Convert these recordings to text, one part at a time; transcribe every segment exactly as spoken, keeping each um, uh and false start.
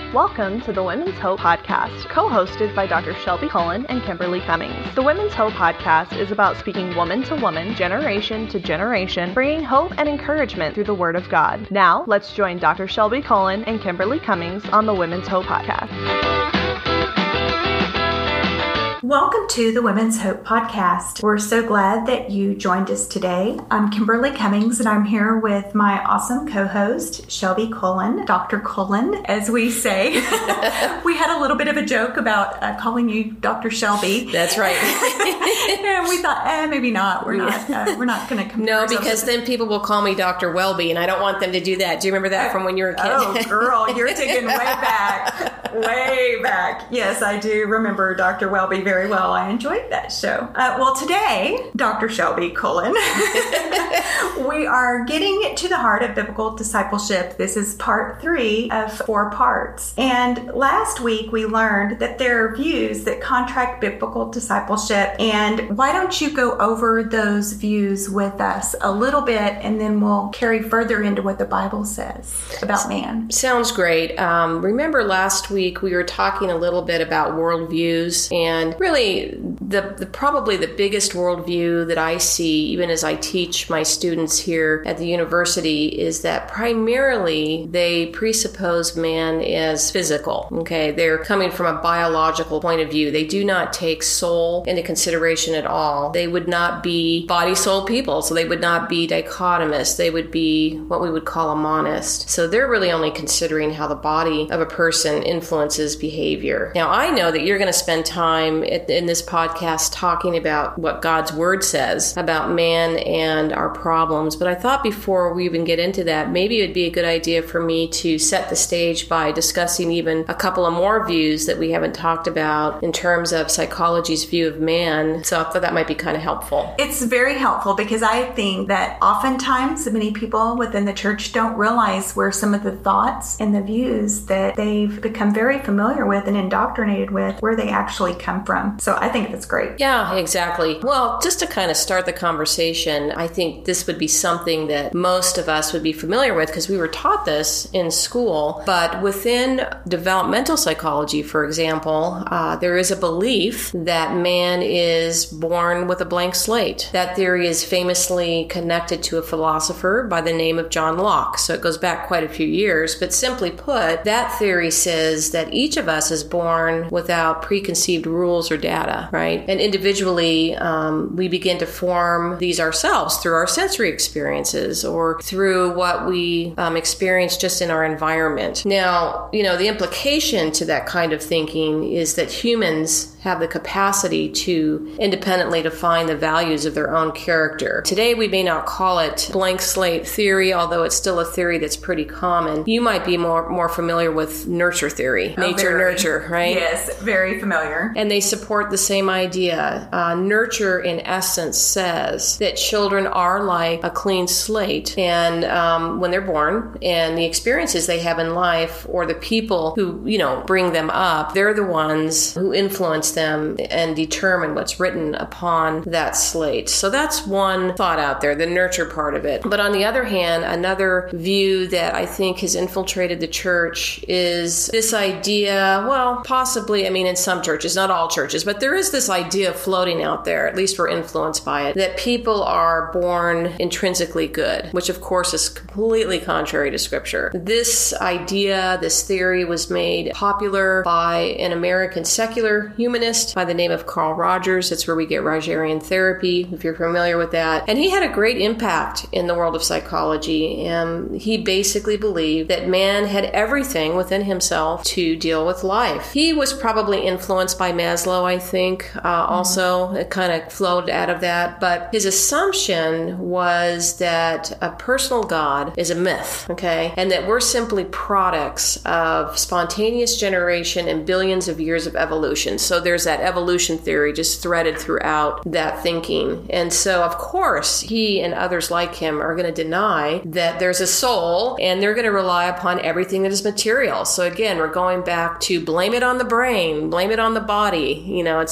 Welcome to the Women's Hope Podcast, co-hosted by Doctor Shelby Cullen and Kimberly Cummings. The Women's Hope Podcast is about speaking woman to woman, generation to generation, bringing hope and encouragement through the Word of God. Now, let's join Doctor Shelby Cullen and Kimberly Cummings on the Women's Hope Podcast. Welcome to the Women's Hope Podcast. We're so glad that you joined us today. I'm Kimberly Cummings, and I'm here with my awesome co-host, Shelby Cullen, Doctor Cullen, as we say. We had a little bit of a joke about uh, calling you Doctor Shelby. That's right. And we thought, eh, maybe not. We're not. Uh, we're not going to. No, because then people will call me Doctor Welby, and I don't want them to do that. Do you remember that from when you were a kid? Oh, girl, you're taking way back, way back. Yes, I do remember Doctor Welby very very well. I enjoyed that show. Uh, well, today, Doctor Shelby Cullen, we are getting to the heart of biblical discipleship. This is part three of four parts. And last week, we learned that there are views that contract biblical discipleship. And why don't you go over those views with us a little bit, and then we'll carry further into what the Bible says about man. Sounds great. Um, remember last week, we were talking a little bit about worldviews, and really, the, the probably the biggest worldview that I see, even as I teach my students here at the university, is that primarily they presuppose man as physical. Okay, they're coming from a biological point of view. They do not take soul into consideration at all. They would not be body-soul people, so they would not be dichotomous. They would be what we would call a monist. So they're really only considering how the body of a person influences behavior. Now, I know that you're going to spend time at, in this podcast talking about what God's Word says about man and our problems. But I thought before we even get into that, maybe it would be a good idea for me to set the stage by discussing even a couple of more views that we haven't talked about in terms of psychology's view of man. So I thought that might be kind of helpful. It's very helpful because I think that oftentimes many people within the church don't realize where some of the thoughts and the views that they've become very familiar with and indoctrinated with, where they actually come from. So I think that's great. Yeah, exactly. Well, just to kind of start the conversation, I think this would be something that most of us would be familiar with because we were taught this in school. But within developmental psychology, for example, uh, there is a belief that man is born with a blank slate. That theory is famously connected to a philosopher by the name of John Locke. So it goes back quite a few years. But simply put, that theory says that each of us is born without preconceived rules or data, right? And individually, um, we begin to form these ourselves through our sensory experiences or through what we um, experience just in our environment. Now, you know, the implication to that kind of thinking is that humans have the capacity to independently define the values of their own character. Today, we may not call it blank slate theory, although it's still a theory that's pretty common. You might be more, more familiar with nurture theory, oh, nature very. nurture, right? Yes, very familiar. And they support the same idea. Uh, nurture, in essence, says that children are like a clean slate, and um, when they're born, and the experiences they have in life, or the people who, you know, bring them up, they're the ones who influence them and determine what's written upon that slate. So that's one thought out there, the nurture part of it. But on the other hand, another view that I think has infiltrated the church is this idea, well, possibly, I mean, in some churches, not all churches, but there is this idea floating out there, at least we're influenced by it, that people are born intrinsically good, which of course is completely contrary to Scripture. This idea, this theory was made popular by an American secular humanist by the name of Carl Rogers. It's where we get Rogerian therapy, if you're familiar with that. And he had a great impact in the world of psychology. And he basically believed that man had everything within himself to deal with life. He was probably influenced by Maslow, I think. Uh, mm-hmm. Also, it kind of flowed out of that. But his assumption was that a personal God is a myth, okay? And that we're simply products of spontaneous generation and billions of years of evolution. So there's that evolution theory just threaded throughout that thinking. And so, of course, he and others like him are going to deny that there's a soul, and they're going to rely upon everything that is material. So again, we're going back to blame it on the brain, blame it on the body. You know, it's the body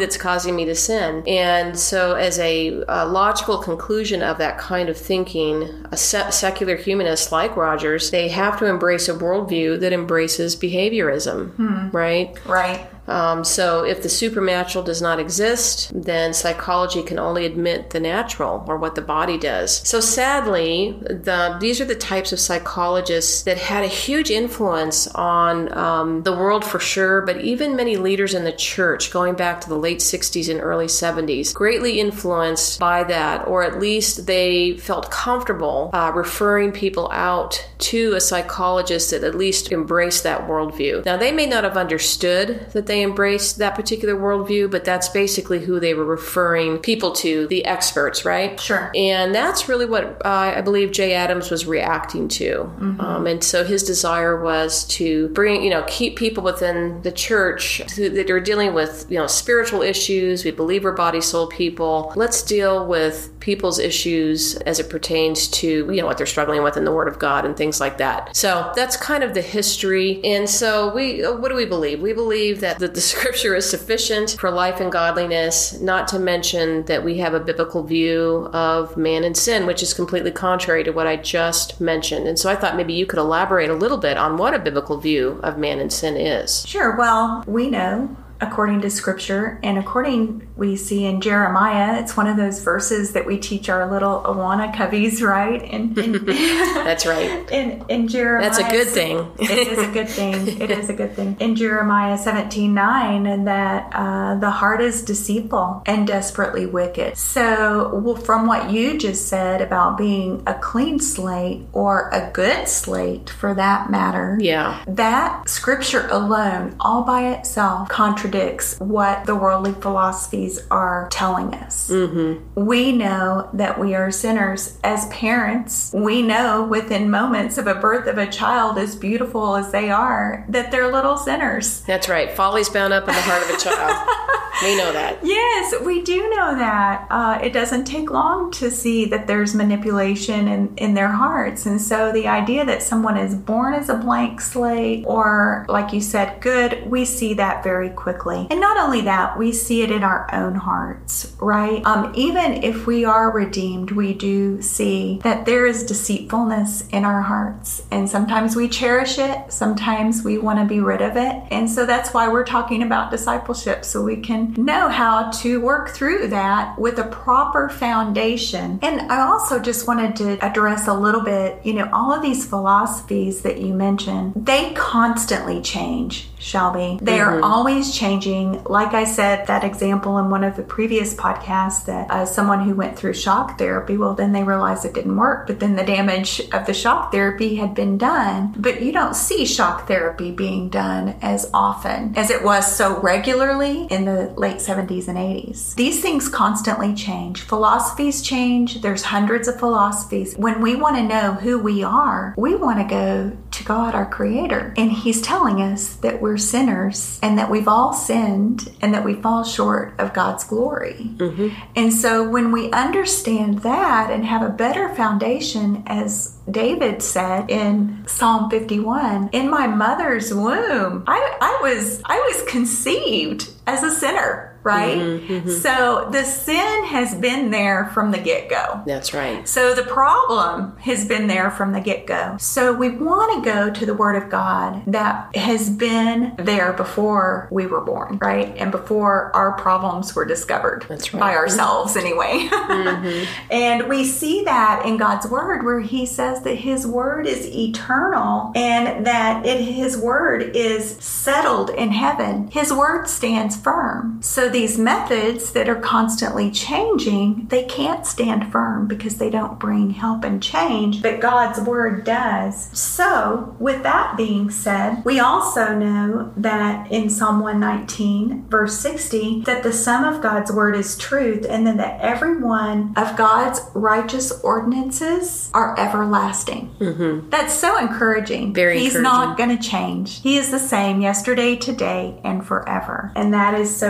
that's causing me to sin. And so as a, a logical conclusion of that kind of thinking, a se- secular humanist like Rogers, they have to embrace a worldview that embraces behaviorism, hmm. right? Right. Um, so if the supernatural does not exist, then psychology can only admit the natural, or what the body does. So sadly, the, these are the types of psychologists that had a huge influence on um, the world for sure, but even many leaders in the church going back to the late sixties and early seventies, greatly influenced by that, or at least they felt comfortable uh, referring people out to a psychologist that at least embraced that worldview. Now, they may not have understood that they embraced that particular worldview, but that's basically who they were referring people to, the experts, right? Sure. And that's really what uh, I believe Jay Adams was reacting to. Mm-hmm. Um, and so his desire was to bring, you know, keep people within the church who, that are dealing with, you know, spiritual issues. We believe we're body, soul people. Let's deal with people's issues as it pertains to, you know, what they're struggling with in the Word of God and things like that. So that's kind of the history. And so we, what do we believe? We believe that the, the Scripture is sufficient for life and godliness, not to mention that we have a biblical view of man and sin, which is completely contrary to what I just mentioned. And so I thought maybe you could elaborate a little bit on what a biblical view of man and sin is. Sure. Well, we know, according to Scripture, and according we see in Jeremiah, it's one of those verses that we teach our little Awana cubbies, right? And, and that's right. In, in Jeremiah, that's a good thing. It is a good thing. It is a good thing. In Jeremiah seventeen nine, and that uh, the heart is deceitful and desperately wicked. So, well, from what you just said about being a clean slate, or a good slate for that matter, yeah, that Scripture alone, all by itself, contradicts what the worldly philosophies are telling us. Mm-hmm. We know that we are sinners. As parents, we know within moments of a birth of a child, as beautiful as they are, that they're little sinners. That's right. Folly's bound up in the heart of a child. We know that. Yes, we do know that. Uh, it doesn't take long to see that there's manipulation in, in their hearts. And so the idea that someone is born as a blank slate, or, like you said, good, we see that very quickly. And not only that, we see it in our own hearts, right? Um, even if we are redeemed, we do see that there is deceitfulness in our hearts. And sometimes we cherish it. Sometimes we want to be rid of it. And so that's why we're talking about discipleship, so we can know how to work through that with a proper foundation. And I also just wanted to address a little bit, you know, all of these philosophies that you mentioned, they constantly change, Shelby. They mm-hmm. are always changing. Like I said, that example in one of the previous podcasts, that uh, someone who went through shock therapy, well, then they realized it didn't work, but then the damage of the shock therapy had been done. But you don't see shock therapy being done as often as it was so regularly in the late seventies and eighties. These things constantly change. Philosophies change. There's hundreds of philosophies. When we want to know who we are, we want to go to God, our Creator. And He's telling us that we're sinners and that we've all sinned and that we fall short of God's glory. Mm-hmm. And so when we understand that and have a better foundation, as David said in Psalm fifty-one, in my mother's womb, I, I was I was conceived as a sinner. Right? Mm-hmm, mm-hmm. So the sin has been there from the get-go. That's right. So the problem has been there from the get-go. So we want to go to the Word of God that has been there before we were born, right? And before our problems were discovered. That's right. By ourselves, anyway. Mm-hmm. And we see that in God's Word, where He says that His Word is eternal and that it, His Word is settled in heaven. His Word stands firm. So these methods that are constantly changing, they can't stand firm because they don't bring help and change, but God's Word does. So, with that being said, we also know that in Psalm one nineteen, verse sixty, that the sum of God's Word is truth, and then that every one of God's righteous ordinances are everlasting. Mm-hmm. That's so encouraging. Very He's encouraging. not going to change. He is the same yesterday, today, and forever. And that is so encouraging.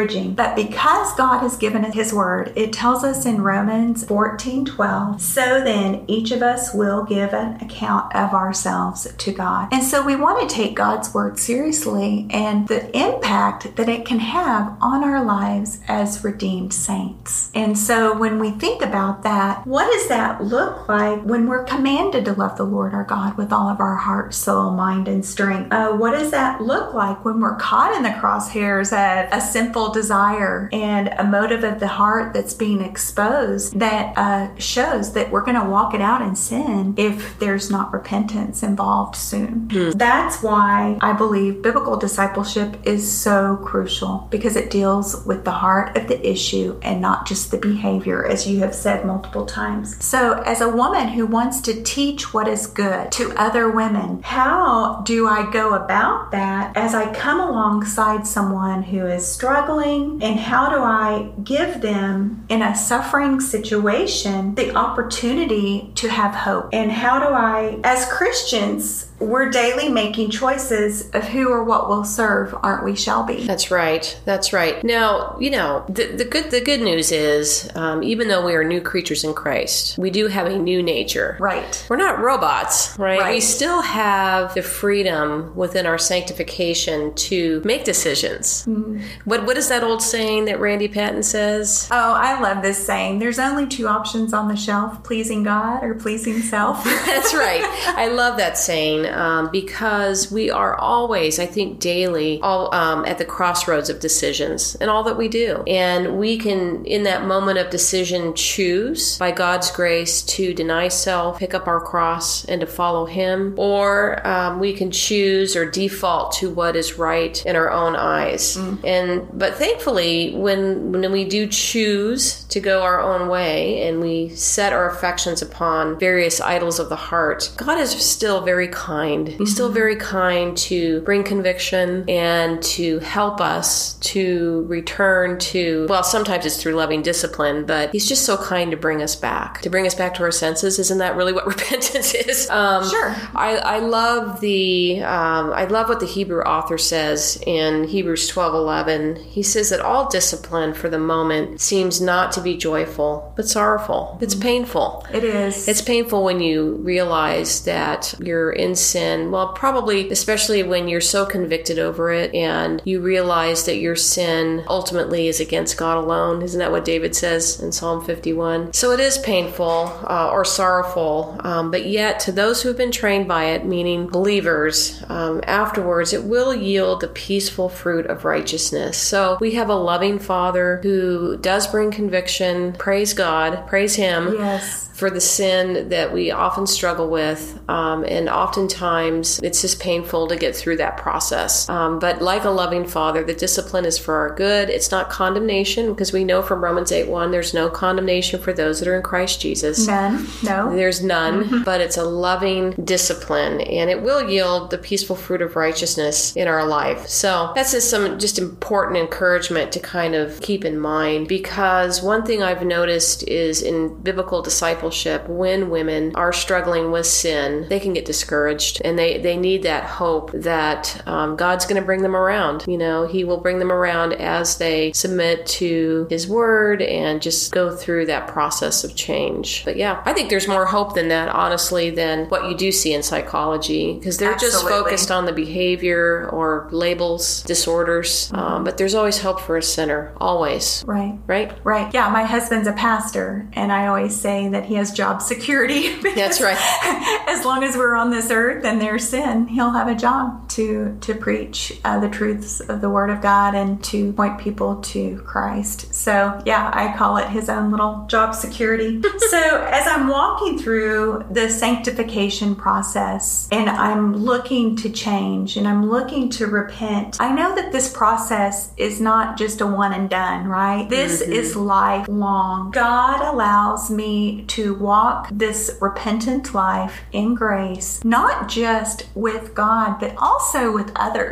encouraging. But because God has given us his word, it tells us in Romans fourteen twelve, so then each of us will give an account of ourselves to God. And so we want to take God's word seriously and the impact that it can have on our lives as redeemed saints. And so when we think about that, what does that look like when we're commanded to love the Lord our God with all of our heart, soul, mind, and strength? Uh, what does that look like when we're caught in the crosshairs of a sinful desire and a motive of the heart that's being exposed that uh, shows that we're going to walk it out in sin if there's not repentance involved soon? Hmm. That's why I believe biblical discipleship is so crucial, because it deals with the heart of the issue and not just the behavior, as you have said multiple times. So as a woman who wants to teach what is good to other women, how do I go about that as I come alongside someone who is struggling, and how do I give them in a suffering situation the opportunity to have hope? And how do I, as Christians, we're daily making choices of who or what will serve, aren't we, Shelby? That's right. That's right. Now, you know, the, the good the good news is, um, even though we are new creatures in Christ, we do have a new nature. Right. We're not robots, right? Right. We still have the freedom within our sanctification to make decisions. Mm-hmm. What What is that old saying that Randy Patton says? Oh, I love this saying. There's only two options on the shelf, pleasing God or pleasing self. That's right. I love that saying. Um, because we are always, I think, daily all um, at the crossroads of decisions in all that we do. And we can, in that moment of decision, choose, by God's grace, to deny self, pick up our cross, and to follow him. Or um, we can choose or default to what is right in our own eyes. Mm. And But thankfully, when, when we do choose to go our own way and we set our affections upon various idols of the heart, God is still very kind. He's still very kind to bring conviction and to help us to return to, well, sometimes it's through loving discipline, but he's just so kind to bring us back, to bring us back to our senses. Isn't that really what repentance is? Um, sure. I, I love the, um, I love what the Hebrew author says in Hebrews twelve eleven. He says that all discipline for the moment seems not to be joyful, but sorrowful. It's painful. It is. It's painful when you realize that you're in sin. Well, probably, especially when you're so convicted over it and you realize that your sin ultimately is against God alone. Isn't that what David says in Psalm fifty-one? So it is painful uh, or sorrowful, um, but yet to those who have been trained by it, meaning believers, um, afterwards it will yield the peaceful fruit of righteousness. So we have a loving Father who does bring conviction. Praise God. Praise him. Yes. For the sin that we often struggle with. Um, and oftentimes it's just painful to get through that process. Um, but like a loving Father, the discipline is for our good. It's not condemnation, because we know from Romans eight one, there's no condemnation for those that are in Christ Jesus. None. No. There's none, Mm-hmm. but it's a loving discipline, and it will yield the peaceful fruit of righteousness in our life. So that's just some just important encouragement to kind of keep in mind, because one thing I've noticed is in biblical discipleship, when women are struggling with sin, they can get discouraged, and they, they need that hope that um, God's going to bring them around. You know, he will bring them around as they submit to his word and just go through that process of change. But yeah, I think there's more hope than that, honestly, than what you do see in psychology, because they're Absolutely. just focused on the behavior or labels, disorders. Mm-hmm. Um, but there's always hope for a sinner, always. Right. Right? Right. Yeah, my husband's a pastor, and I always say that he has job security. That's right. As long as we're on this earth and there's sin, he'll have a job to to preach uh, the truths of the Word of God and to point people to Christ. So yeah, I call it his own little job security. So as I'm walking through the sanctification process and I'm looking to change and I'm looking to repent, I know that this process is not just a one and done, right? This mm-hmm. is lifelong. God allows me to walk this repentant life in grace, not just with God, but also with others.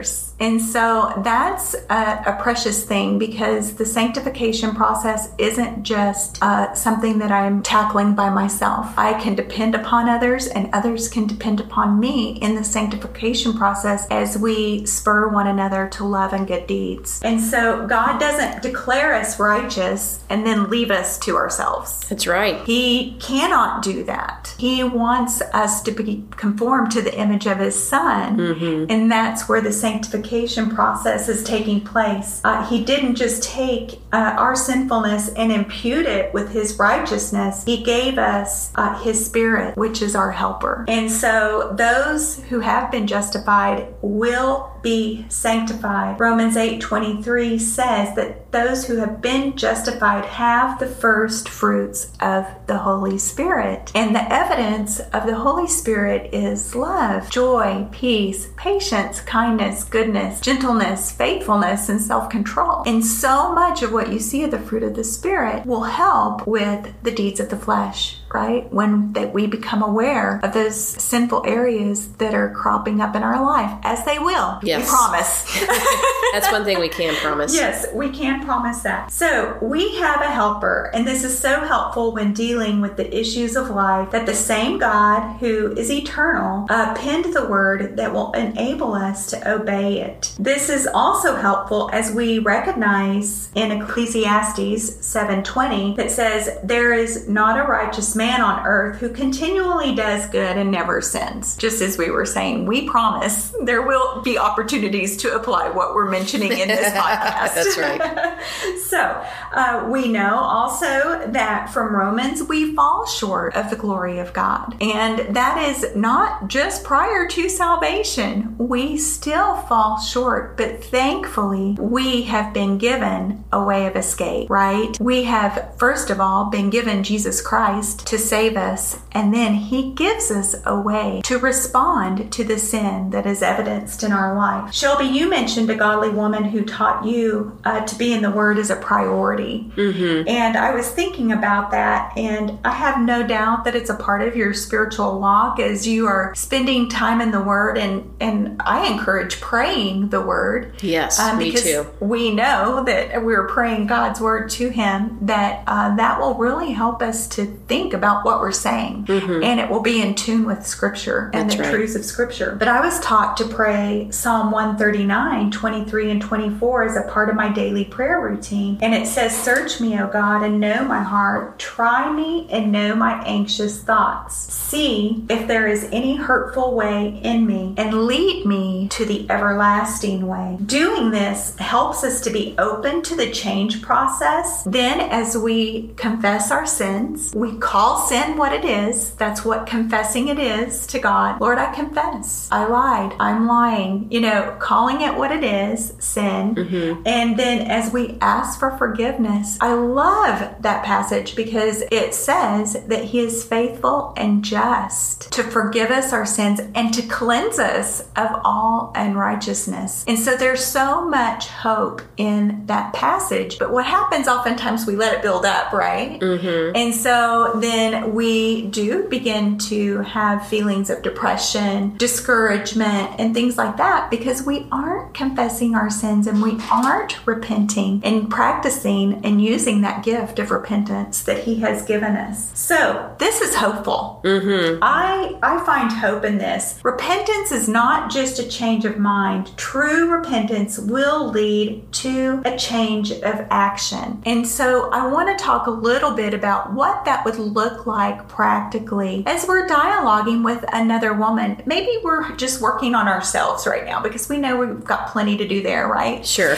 And so that's a, a precious thing, because the sanctification process isn't just uh, something that I'm tackling by myself. I can depend upon others, and others can depend upon me in the sanctification process as we spur one another to love and good deeds. And so God doesn't declare us righteous and then leave us to ourselves. That's right. He cannot do that. He wants us to be conformed to the image of his Son. Mm-hmm. And that's where the sanctification process is taking place. Uh, he didn't just take uh, our sinfulness and impute it with his righteousness. He gave us uh, his Spirit, which is our helper. And so those who have been justified will be sanctified. Romans eight twenty-three says that those who have been justified have the first fruits of the Holy Spirit. And the evidence of the Holy Spirit is love, joy, peace, patience, kindness, goodness, gentleness, faithfulness, and self-control. And so much of what you see of the fruit of the Spirit will help with the deeds of the flesh, right? When that we become aware of those sinful areas that are cropping up in our life, as they will. Yes. We promise. That's one thing we can promise. Yes, we can promise that. So we have a helper, and this is so helpful when dealing with the issues of life, that the same God who is eternal uh, penned the word that will enable us to obey it. This is also helpful as we recognize in Ecclesiastes seven twenty that says, there is not a righteous man on earth who continually does good and never sins. Just as we were saying, we promise there will be opportunities to apply what we're mentioning in this podcast. That's right. So uh, we know also that from Romans, we fall short of the glory of God. And that is not just prior to salvation. We still fall short, but thankfully we have been given a way of escape, right? We have, first of all, been given Jesus Christ to save us, and then he gives us a way to respond to the sin that is evidenced in our life. Shelby, you mentioned a godly woman who taught you uh, to be in the Word as a priority. Mm-hmm. And I was thinking about that, and I have no doubt that it's a part of your spiritual walk as you are spending time in the Word, and, and I encourage praying the Word. Yes, um, me because too. We know that we're praying God's Word to him, that uh, that will really help us to think about what we're saying, mm-hmm. and it will be in tune with Scripture and That's the right. truths of Scripture. But I was taught to pray Psalm one thirty-nine, twenty-three and twenty-four as a part of my daily prayer routine. And it says, search me, O God, and know my heart. Try me and know my anxious thoughts. See if there is any hurtful way in me, and lead me to the everlasting way. Doing this helps us to be open to the change process. Then as we confess our sins, we call sin what it is. That's what confessing it is to God. Lord, I confess. I lied. I'm lying. You know, calling it what it is, sin. Mm-hmm. And then as we ask for forgiveness, I love that passage because it says that he is faithful and just to forgive us our sins and to cleanse us of all unrighteousness. And so there's so much hope in that passage. But what happens oftentimes, we let it build up, right? Mm-hmm. And so then we do begin to have feelings of depression, discouragement, and things like that because we aren't confessing our sins and we aren't repenting and practicing and using that gift of repentance that he has given us. So this is hopeful. Mm-hmm. I, I find hope in this. Repentance is not just a change of mind. True repentance will lead to a change of action. And so I want to talk a little bit about what that would look like practically as we're dialoguing with another woman. Maybe we're just working on ourselves right now because we know we've got plenty to do there, right? Sure.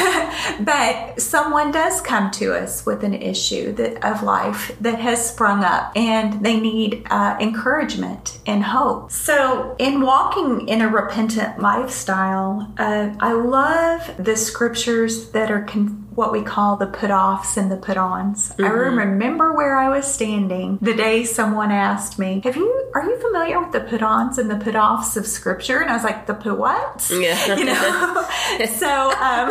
But someone does come to us with an issue that, of life that has sprung up and they need uh, encouragement and hope. So in walking in a repentant lifestyle, uh, I love the scriptures that are con- what we call the put-offs and the put-ons. Mm-hmm. I remember where I was standing the day someone asked me, "Have you? Are you familiar with the put-ons and the put-offs of Scripture?" And I was like, "The put-whats?" Yeah. You know. so, um,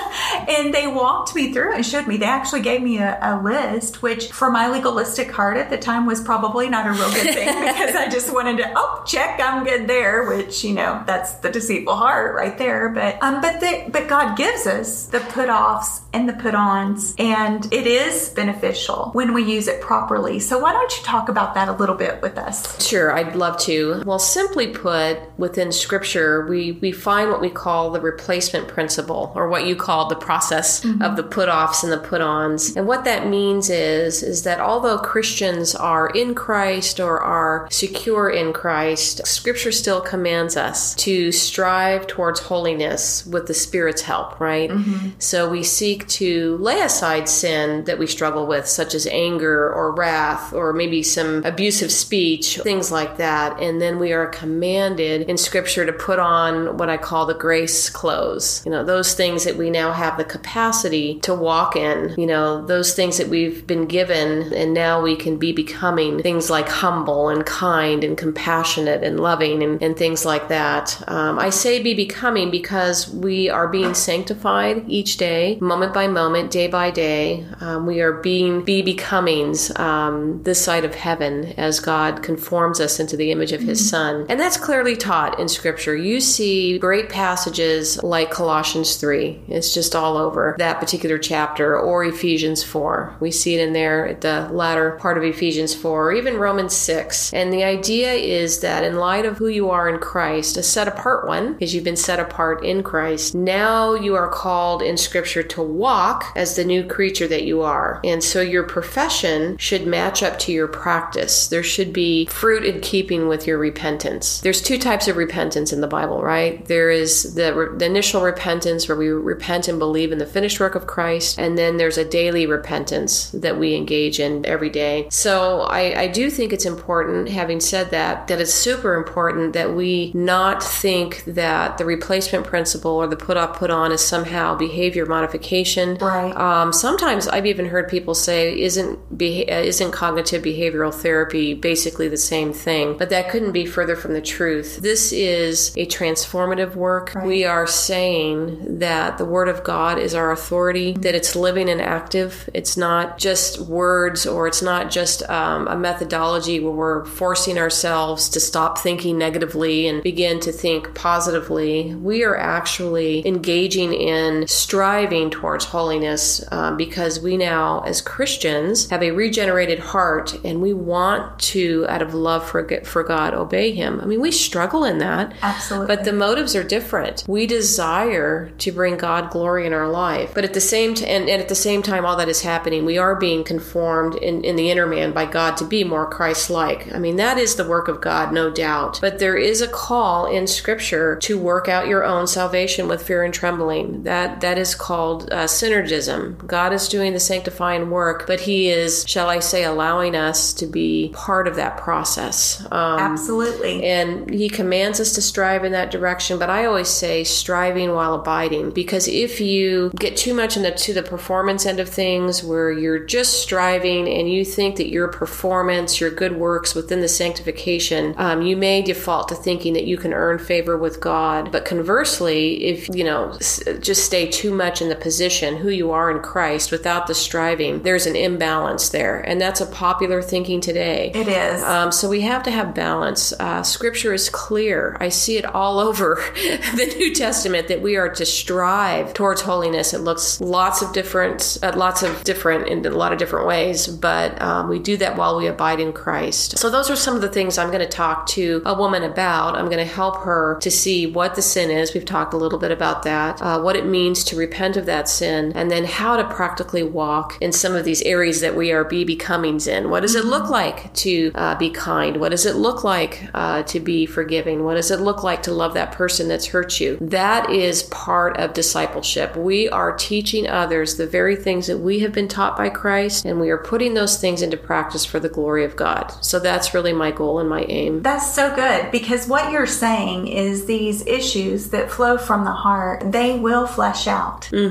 and they walked me through and showed me. They actually gave me a, a list, which for my legalistic heart at the time was probably not a real good thing because I just wanted to, oh, check, I'm good there. Which, you know, that's the deceitful heart right there. But um, but the, but God gives us the put-offs and the put-ons, and it is beneficial when we use it properly. So why don't you talk about that a little bit with us? Sure, I'd love to. Well, simply put, within Scripture, we, we find what we call the replacement principle, or what you call the process mm-hmm. of the put-offs and the put-ons. And what that means is, is that although Christians are in Christ or are secure in Christ, Scripture still commands us to strive towards holiness with the Spirit's help, right? Mm-hmm. So we seek to lay aside sin that we struggle with, such as anger or wrath or maybe some abusive speech, things like that. And then we are commanded in Scripture to put on what I call the grace clothes. You know, those things that we now have the capacity to walk in, you know, those things that we've been given, and now we can be becoming things like humble and kind and compassionate and loving and, and things like that. Um, I say be becoming because we are being sanctified each day, moment by moment, day by day. Um, we are being be becomings um, this side of heaven as God conforms us into the image of His mm-hmm. Son. And that's clearly taught in Scripture. You see great passages like Colossians three. It's just all over that particular chapter, or Ephesians four. We see it in there at the latter part of Ephesians four, or even Romans six. And the idea is that in light of who you are in Christ, a set apart one, because you've been set apart in Christ, now you are called in Scripture to walk as the new creature that you are. And so your profession should match up to your practice. There should be fruit in keeping with your repentance. There's two types of repentance in the Bible, right? There is the, the initial repentance where we repent and believe in the finished work of Christ, and then there's a daily repentance that we engage in every day. So I, I do think it's important, having said that, that it's super important that we not think that the replacement principle or the put off, put on is somehow behavior modification. Right. Um, sometimes I've even heard people say, isn't beha- isn't cognitive behavioral therapy basically the same thing? But that couldn't be further from the truth. This is a transformative work. Right. We are saying that the Word of God is our authority, mm-hmm. that it's living and active. It's not just words, or it's not just um, a methodology where we're forcing ourselves to stop thinking negatively and begin to think positively. We are actually engaging in striving towards holiness um, because we now, as Christians, have a regenerated heart, and we want to, out of love for, for God, obey Him. I mean, we struggle in that. Absolutely. But the motives are different. We desire to bring God glory in our life. But at the same t- and, and at the same time, all that is happening, we are being conformed in, in the inner man by God to be more Christ-like. I mean, that is the work of God, no doubt. But there is a call in Scripture to work out your own salvation with fear and trembling. That That is called uh, synergism. God is doing the sanctifying work, but He is, shall I say, allowing us to be part of that process. Um, Absolutely. And He commands us to strive in that direction, but I always say striving while abiding, because if you get too much into to the performance end of things, where you're just striving and you think that your performance, your good works within the sanctification, um, you may default to thinking that you can earn favor with God. But conversely, if you know just stay too much in the position who you are in Christ without the striving, there's an imbalance there, and that's a popular thinking today. It is. Um, so we have to have balance. Uh, scripture is clear. I see it all over the New Testament that we are to strive towards holiness. It looks lots of different, uh, lots of different in a lot of different ways, but um, we do that while we abide in Christ. So those are some of the things I'm going to talk to a woman about. I'm going to help her to see what the sin is. We've talked a little bit about that, uh, what it means to repent of that sin, and then how to practically walk in some of these areas that we are be becomings in. What does it look like to uh, be kind? What does it look like uh, to be forgiving? What does it look like to love that person that's hurt you? That is part of discipleship. We are teaching others the very things that we have been taught by Christ, and we are putting those things into practice for the glory of God. So that's really my goal and my aim. That's so good, because what you're saying is these issues that flow from the heart, they will flesh out. Mm-hmm.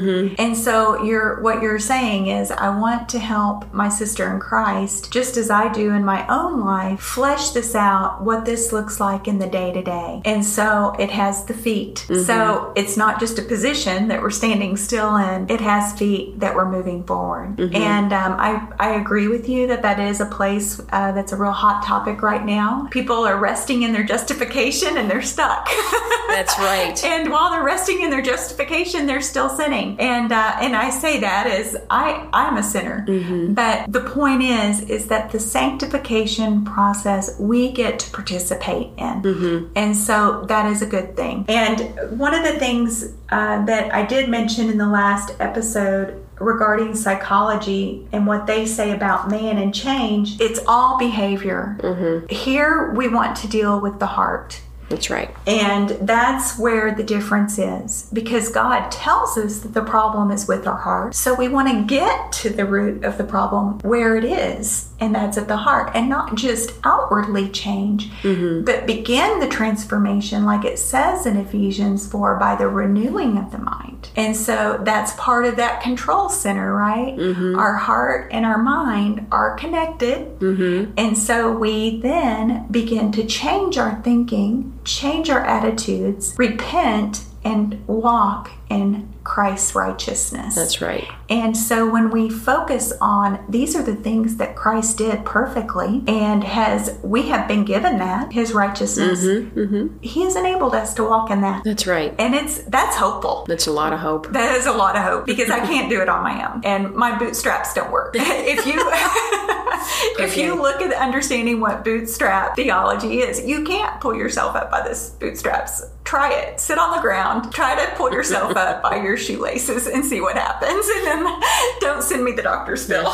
And so you're what you're saying is, I want to help my sister in Christ, just as I do in my own life, flesh this out, what this looks like in the day-to-day. And so it has the feet. Mm-hmm. So it's not just a position that we're standing still in. It has feet that we're moving forward. Mm-hmm. And um, I, I agree with you that that is a place uh, that's a real hot topic right now. People are resting in their justification and they're stuck. That's right. And while they're resting in their justification, they're still sinning. And uh, and I say that as I, I'm a sinner. Mm-hmm. But the point is, is that the sanctification process we get to participate in. Mm-hmm. And so that is a good thing. And one of the things uh, that I did mention in the last episode regarding psychology and what they say about man and change, it's all behavior. Mm-hmm. Here we want to deal with the heart. That's right. And that's where the difference is, because God tells us that the problem is with our heart. So we want to get to the root of the problem where it is, and that's at the heart, and not just outwardly change, mm-hmm. but begin the transformation, like it says in Ephesians four, by the renewing of the mind. And so that's part of that control center, right? Mm-hmm. Our heart and our mind are connected. Mm-hmm. And so we then begin to change our thinking, change our attitudes, repent, and walk in Christ's righteousness. That's right. And so when we focus on these are the things that Christ did perfectly, and has we have been given that, his righteousness, mm-hmm, mm-hmm. he has enabled us to walk in that. That's right. And it's that's hopeful. That's a lot of hope. That is a lot of hope, because I can't do it on my own. And my bootstraps don't work. If you if okay. you look at understanding what bootstrap theology is, you can't pull yourself up by this bootstraps. Try it. Sit on the ground. Try to pull yourself up by your shoelaces and see what happens. And then don't send me the doctor's bill.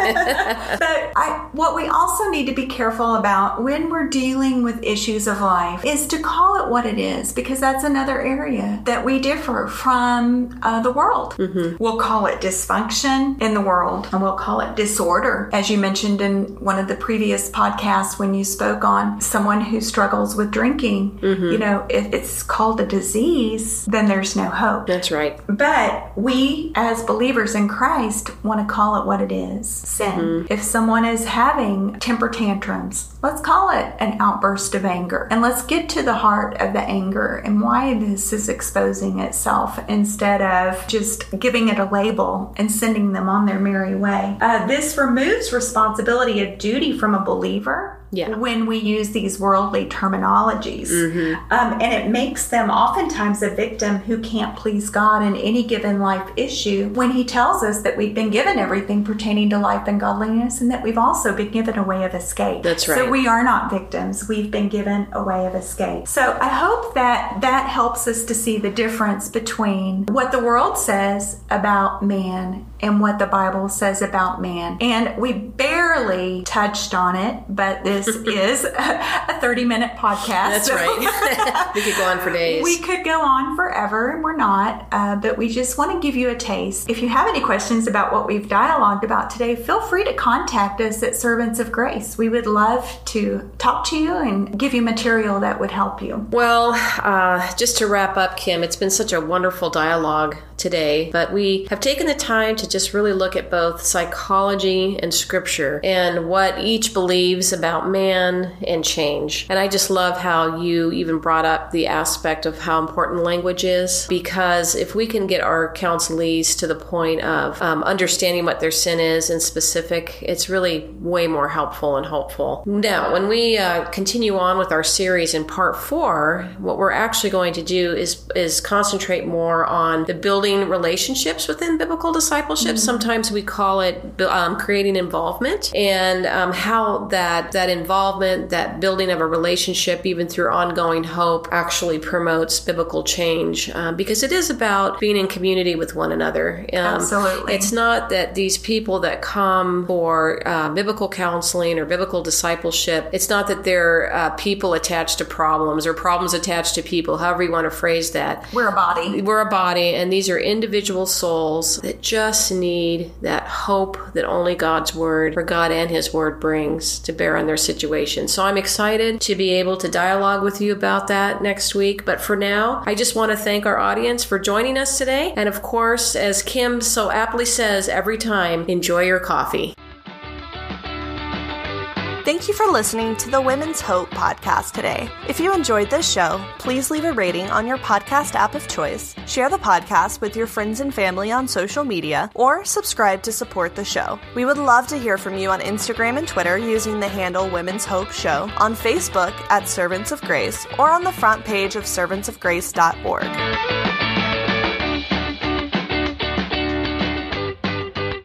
But I, what we also need to be careful about when we're dealing with issues of life is to call it what it is, because that's another area that we differ from uh, the world. Mm-hmm. We'll call it dysfunction in the world, and we'll call it disorder. As you mentioned in one of the previous podcasts when you spoke on someone who struggles with drinking, mm-hmm. you know, if it's called a disease, then there's no hope. That's right. But we, as believers in Christ, want to call it what it is, sin. Mm-hmm. If someone is having temper tantrums, let's call it an outburst of anger. And let's get to the heart of the anger and why this is exposing itself, instead of just giving it a label and sending them on their merry way. Uh, this removes responsibility of duty from a believer. Yeah. When we use these worldly terminologies. Mm-hmm. Um, and it makes them oftentimes a victim who can't please God in any given life issue, when he tells us that we've been given everything pertaining to life and godliness, and that we've also been given a way of escape. That's right. So we are not victims. We've been given a way of escape. So I hope that that helps us to see the difference between what the world says about man and what the Bible says about man. And we barely touched on it, but this is a thirty-minute podcast. That's so right. We could go on for days. We could go on forever, and we're not, uh, but we just want to give you a taste. If you have any questions about what we've dialogued about today, feel free to contact us at Servants of Grace. We would love to talk to you and give you material that would help you. Well, uh, just to wrap up, Kim, it's been such a wonderful dialogue today, but we have taken the time to just really look at both psychology and scripture and what each believes about man and change. And I just love how you even brought up the aspect of how important language is, because if we can get our counselees to the point of um, understanding what their sin is in specific, it's really way more helpful and hopeful. Now, when we uh, continue on with our series in part four, what we're actually going to do is, is concentrate more on the building relationships within biblical discipleship. Mm-hmm. Sometimes we call it um, creating involvement, and um, how that that involvement, that building of a relationship, even through ongoing hope, actually promotes biblical change, um, because it is about being in community with one another. Um, Absolutely. It's not that these people that come for uh, biblical counseling or biblical discipleship, it's not that they're uh, people attached to problems or problems attached to people, however you want to phrase that. We're a body. We're a body, and these are individual souls that just need that hope that only God's Word, or God and His Word, brings to bear on their situation. So I'm excited to be able to dialogue with you about that next week. But for now, I just want to thank our audience for joining us today. And of course, as Kim so aptly says every time, enjoy your coffee. Thank you for listening to the Women's Hope podcast today. If you enjoyed this show, please leave a rating on your podcast app of choice, share the podcast with your friends and family on social media, or subscribe to support the show. We would love to hear from you on Instagram and Twitter using the handle Women's Hope Show, on Facebook at Servants of Grace, or on the front page of servants of grace dot org.